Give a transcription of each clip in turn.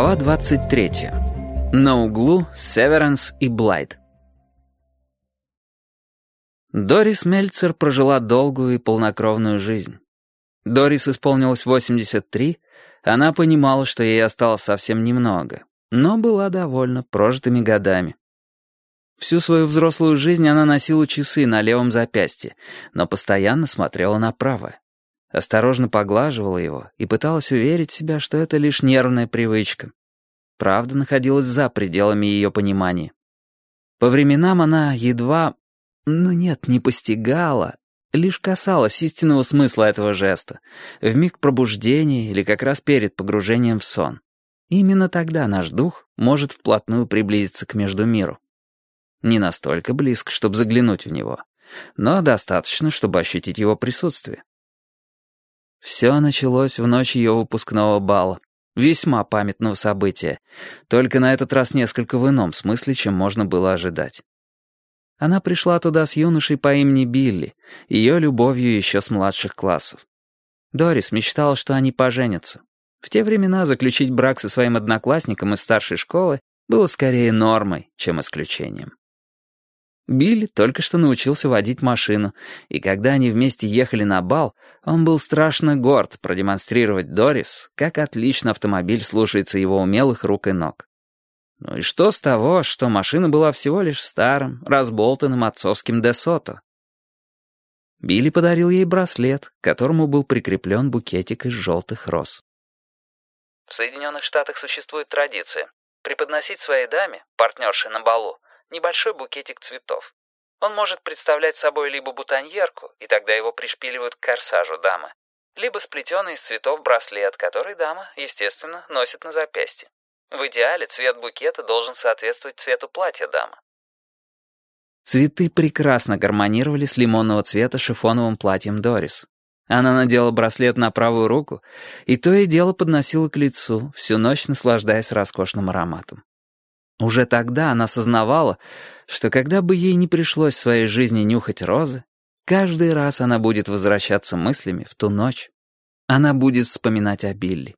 Глава 23. На углу Северенс и Блайт. Дорис Мельцер прожила долгую и полнокровную жизнь. Дорис исполнилось 83, она понимала, что ей осталось совсем немного, но была довольна прожитыми годами. Всю свою взрослую жизнь она носила часы на левом запястье, но постоянно смотрела на правое. Осторожно поглаживала его и пыталась уверить себя, что это лишь нервная привычка. Правда находилась за пределами ее понимания. По временам она едва, не постигала, лишь касалась истинного смысла этого жеста, в миг пробуждения или как раз перед погружением в сон. Именно тогда наш дух может вплотную приблизиться к Междумиру. Не настолько близко, чтобы заглянуть в него, но достаточно, чтобы ощутить его присутствие. Все началось в ночь ее выпускного бала, весьма памятного события, только на этот раз несколько в ином смысле, чем можно было ожидать. Она пришла туда с юношей по имени Билли, ее любовью еще с младших классов. Дорис мечтала, что они поженятся. В те времена заключить брак со своим одноклассником из старшей школы было скорее нормой, чем исключением. Билли только что научился водить машину, и когда они вместе ехали на бал, он был страшно горд продемонстрировать Дорис, как отлично автомобиль слушается его умелых рук и ног. Ну и что с того, что машина была всего лишь старым, разболтанным отцовским Де Сото? Билли подарил ей браслет, к которому был прикреплен букетик из желтых роз. В Соединенных Штатах существует традиция преподносить своей даме, партнерше на балу, небольшой букетик цветов. Он может представлять собой либо бутоньерку, и тогда его пришпиливают к корсажу дамы, либо сплетенный из цветов браслет, который дама, естественно, носит на запястье. В идеале цвет букета должен соответствовать цвету платья дамы. Цветы прекрасно гармонировали с лимонного цвета шифоновым платьем Дорис. Она надела браслет на правую руку и то и дело подносила к лицу, всю ночь наслаждаясь роскошным ароматом. Уже тогда она сознавала, что когда бы ей не пришлось в своей жизни нюхать розы, каждый раз она будет возвращаться мыслями в ту ночь. Она будет вспоминать о Билли.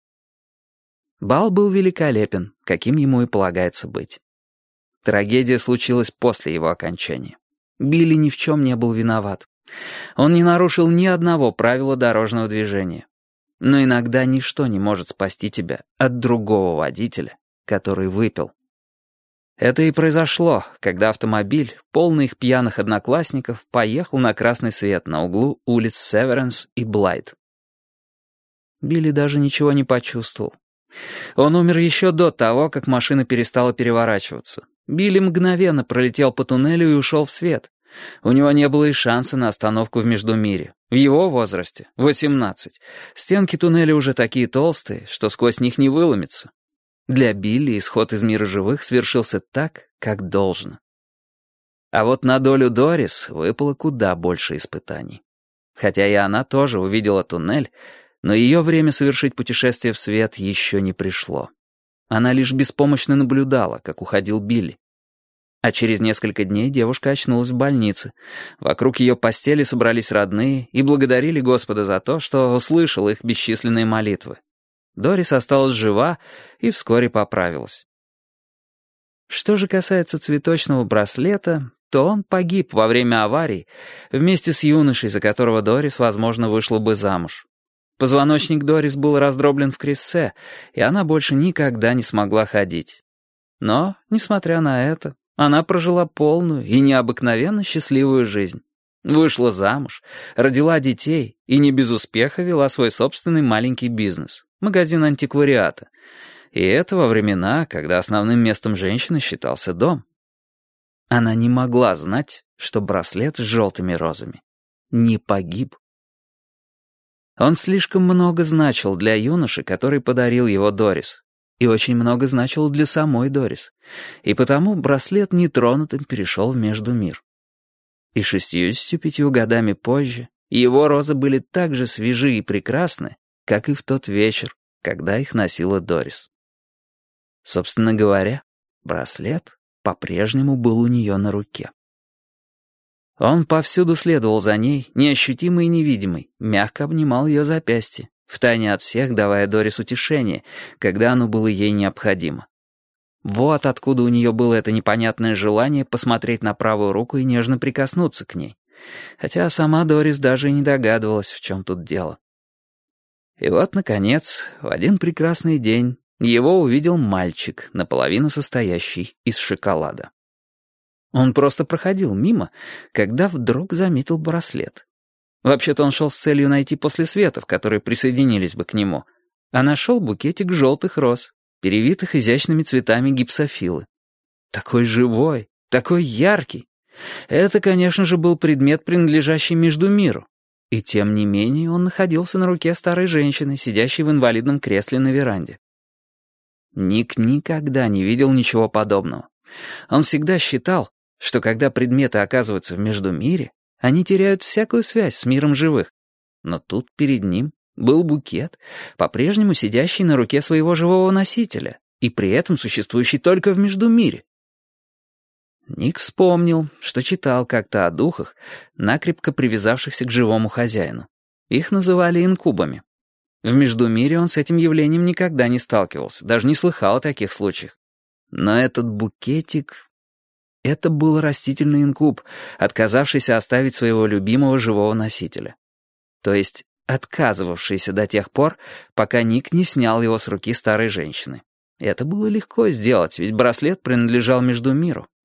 Бал был великолепен, каким ему и полагается быть. Трагедия случилась после его окончания. Билли ни в чем не был виноват. Он не нарушил ни одного правила дорожного движения. Но иногда ничто не может спасти тебя от другого водителя, который выпил. Это и произошло, когда автомобиль, полный их пьяных одноклассников, поехал на красный свет на углу улиц Северенс и Блайт. Билли даже ничего не почувствовал. Он умер еще до того, как машина перестала переворачиваться. Билли мгновенно пролетел по туннелю и ушел в свет. У него не было и шанса на остановку в Междумирье. В его возрасте, 18, стенки туннеля уже такие толстые, что сквозь них не выломиться. Для Билли исход из мира живых свершился так, как должно. А вот на долю Дорис выпало куда больше испытаний. Хотя и она тоже увидела туннель, но ее время совершить путешествие в свет еще не пришло. Она лишь беспомощно наблюдала, как уходил Билли. А через несколько дней девушка очнулась в больнице. Вокруг ее постели собрались родные и благодарили Господа за то, что услышал их бесчисленные молитвы. Дорис осталась жива и вскоре поправилась. Что же касается цветочного браслета, то он погиб во время аварии вместе с юношей, за которого Дорис, возможно, вышла бы замуж. Позвоночник Дорис был раздроблен в крессе, и она больше никогда не смогла ходить. Но, несмотря на это, она прожила полную и необыкновенно счастливую жизнь. Вышла замуж, родила детей и не без успеха вела свой собственный маленький бизнес — магазин антиквариата. И это во времена, когда основным местом женщины считался дом. Она не могла знать, что браслет с желтыми розами не погиб. Он слишком много значил для юноши, который подарил его Дорис, и очень много значил для самой Дорис, и потому браслет нетронутым перешел в Междумир. И 65 годами позже его розы были так же свежи и прекрасны, как и в тот вечер, когда их носила Дорис. Собственно говоря, браслет по-прежнему был у нее на руке. Он повсюду следовал за ней, неощутимый и невидимый, мягко обнимал ее запястье, втайне от всех давая Дорис утешение, когда оно было ей необходимо. Вот откуда у нее было это непонятное желание посмотреть на правую руку и нежно прикоснуться к ней. Хотя сама Дорис даже и не догадывалась, в чем тут дело. И вот, наконец, в один прекрасный день его увидел мальчик, наполовину состоящий из шоколада. Он просто проходил мимо, когда вдруг заметил браслет. Вообще-то он шел с целью найти послесветов, которые присоединились бы к нему, а нашел букетик желтых роз, перевитых изящными цветами гипсофилы. Такой живой, такой яркий. Это, конечно же, был предмет, принадлежащий Междумиру. И тем не менее он находился на руке старой женщины, сидящей в инвалидном кресле на веранде. Ник никогда не видел ничего подобного. Он всегда считал, что когда предметы оказываются в Междумире, они теряют всякую связь с миром живых. Но тут перед ним был букет, по-прежнему сидящий на руке своего живого носителя, и при этом существующий только в Междумире. Ник вспомнил, что читал как-то о духах, накрепко привязавшихся к живому хозяину. Их называли инкубами. В Междумире он с этим явлением никогда не сталкивался, даже не слыхал о таких случаях. Но этот букетик... Это был растительный инкуб, отказавшийся оставить своего любимого живого носителя. То есть отказывавшийся до тех пор, пока Ник не снял его с руки старой женщины. И это было легко сделать, ведь браслет принадлежал Междумиру,